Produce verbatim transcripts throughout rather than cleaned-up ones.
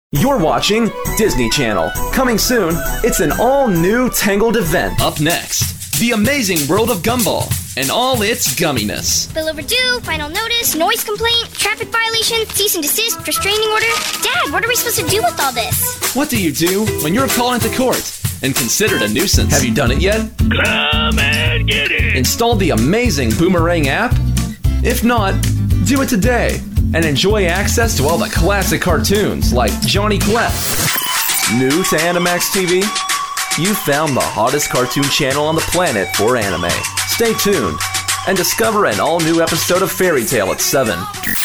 You're watching Disney Channel. Coming soon, it's an all-new Tangled event. Up next, the amazing world of Gumball and all its gumminess. Bill overdue, final notice, noise complaint, traffic violation, cease and desist, restraining order. Dad, what are we supposed to do with all this? What do you do when you're called into court and considered a nuisance? Have you done it yet? Come and get it! Installed the amazing Boomerang app? If not, do it today and enjoy access to all the classic cartoons like Johnny Quest. New to Animax T V? You found the hottest cartoon channel on the planet for anime. Stay tuned and discover an all-new episode of Fairy Tail at seven.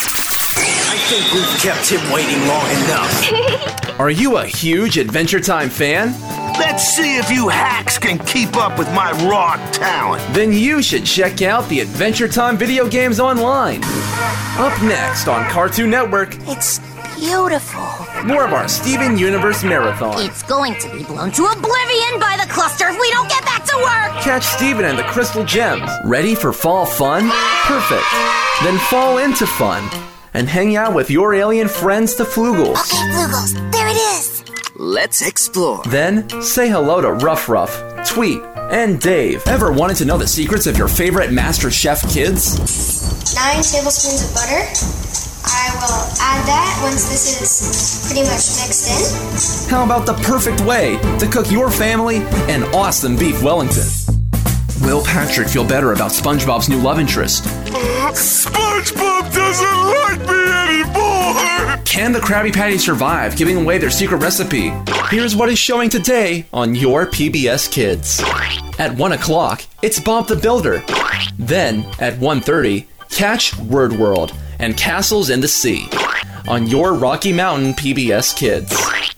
I think we've kept him waiting long enough. Are you a huge Adventure Time fan? Let's see if you hacks can keep up with my raw talent. Then you should check out the Adventure Time video games online. Up next on Cartoon Network, It's beautiful. more of our Steven Universe Marathon. It's going to be blown to oblivion by the cluster if we don't get back to work. Catch Steven and the Crystal Gems. Ready for fall fun? Perfect. Then fall into fun and hang out with your alien friends, the Flugels. Okay, Flugels, there it is. Let's explore. Then say hello to Ruff Ruff, Tweet, and Dave. Ever wanted to know the secrets of your favorite Master Chef kids? Nine tablespoons of butter. I will add that once this is pretty much mixed in. How about the perfect way to cook your family an awesome beef Wellington? Will Patrick feel better about SpongeBob's new love interest? SpongeBob doesn't like me anymore! Can the Krabby Patty survive giving away their secret recipe? Here's what is showing today on your P B S Kids. At one o'clock, it's Bob the Builder. Then, at one thirty, catch Word World and Castles in the Sea on your Rocky Mountain P B S Kids.